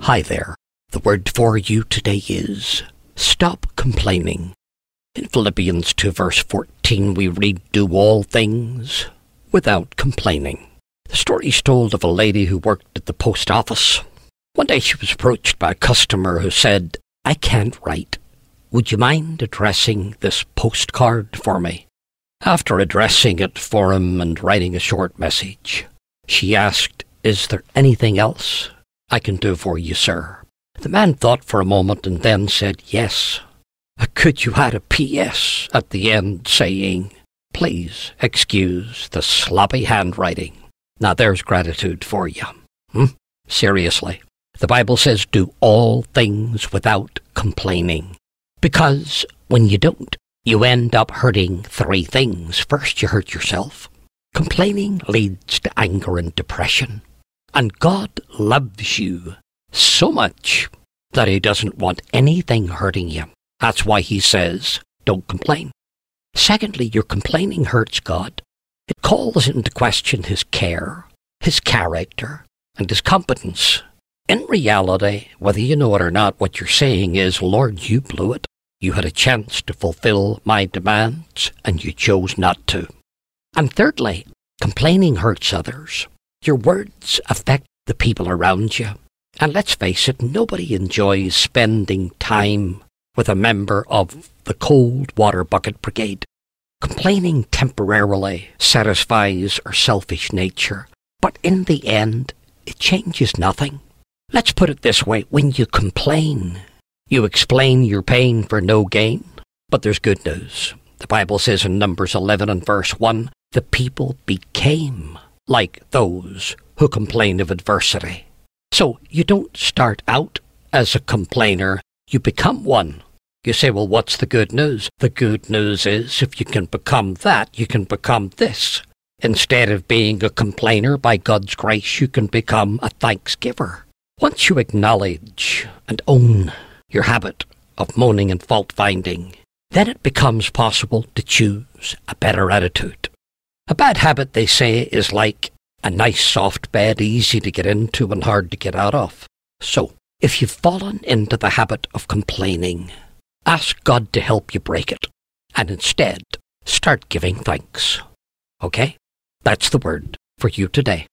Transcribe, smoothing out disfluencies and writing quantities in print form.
Hi there. The word for you today is stop complaining. In Philippians 2 verse 14 we read, do all things without complaining. The story is told of a lady who worked at the post office. One day she was approached by a customer who said, I can't write. Would you mind addressing this postcard for me? After addressing it for him and writing a short message, she asked, is there anything else I can do for you, sir? The man thought for a moment and then said, yes. Could you add a P.S. at the end saying, please excuse the sloppy handwriting? Now there's gratitude for you. Seriously. The Bible says do all things without complaining. Because when you don't, you end up hurting three things. First, you hurt yourself. Complaining leads to anger and depression. And God loves you so much that He doesn't want anything hurting you. That's why He says, don't complain. Secondly, your complaining hurts God. It calls into question His care, His character, and His competence. In reality, whether you know it or not, what you're saying is, Lord, you blew it. You had a chance to fulfill my demands, and you chose not to. And thirdly, complaining hurts others. Your words affect the people around you. And let's face it, nobody enjoys spending time with a member of the cold water bucket brigade. Complaining temporarily satisfies our selfish nature, but in the end, it changes nothing. Let's put it this way, when you complain, you explain your pain for no gain, but there's good news. The Bible says in Numbers 11 and verse 1, the people became like those who complain of adversity. So you don't start out as a complainer, you become one. You say, well, what's the good news? The good news is if you can become that, you can become this. Instead of being a complainer, by God's grace, you can become a thanksgiver. Once you acknowledge and own your habit of moaning and fault-finding, then it becomes possible to choose a better attitude. A bad habit, they say, is like a nice soft bed, easy to get into and hard to get out of. So, if you've fallen into the habit of complaining, ask God to help you break it, and instead, start giving thanks. Okay? That's the word for you today.